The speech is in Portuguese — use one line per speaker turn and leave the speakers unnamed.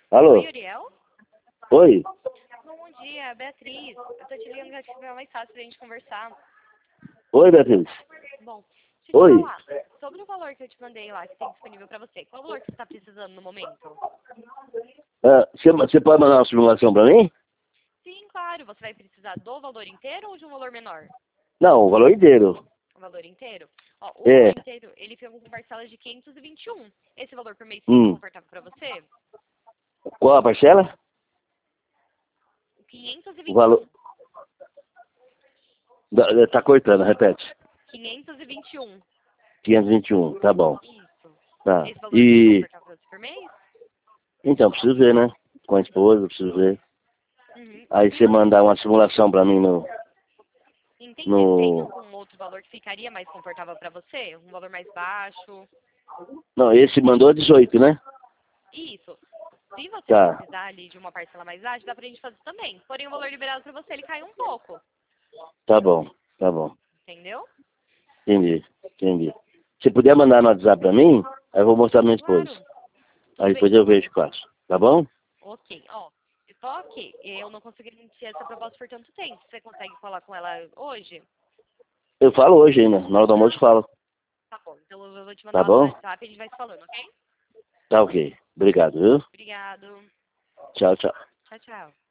Alô?
Oi, Uriel?
Oi?
Bom dia, Beatriz. Eu tô te ligando que acho que fica mais fácil pra gente conversar.
Oi, Beatriz?
Bom, deixa eu te
Oi?
falar. Sobre o valor que eu te mandei lá, que tem disponível pra você, qual o valor que você tá precisando no momento?
Você pode mandar uma simulação pra mim?
Sim, claro. Você vai precisar do valor inteiro ou de um valor menor?
Não, o valor inteiro.
O valor inteiro? Ó, o valor
É.
inteiro, ele fica com parcelas de 521. Esse valor por mês fica
Hum.
confortável pra você?
Qual a parcela? O valor.
521.
Tá cortando, repete.
521.
521, tá bom.
Isso.
Tá.
Esse valor fica
E.
confortável pra você por mês?
Então, preciso ver, né? Com a esposa, preciso ver.
Uhum.
Aí
Se
você
você
mandar uma simulação pra mim no.
entender, tem
no...
algum outro valor que ficaria mais confortável para você? Um valor mais baixo?
Não, esse mandou 18, né?
Isso. Se você
Tá.
precisar ali de uma parcela mais baixa, dá pra gente fazer também. Porém, o valor liberado para você, ele cai um pouco.
Tá bom. Tá bom.
Entendeu?
Entendi. Entendi. Se puder mandar no WhatsApp pra mim, aí eu vou mostrar pra minha esposa.
Claro.
Aí
Tudo bem,
depois
então
eu
eu vou...
vejo o que faço. Tá bom?
Ok, ó. Só que eu não consegui iniciar essa proposta por tanto tempo. Você consegue falar com ela hoje?
Eu falo hoje ainda. Na hora do almoço eu falo.
Tá bom. Então eu vou te
Tá
mandar no
bom?
WhatsApp e a gente vai se falando, ok?
Tá ok. Obrigado, viu?
Obrigado.
Tchau, tchau.
Tchau, tchau.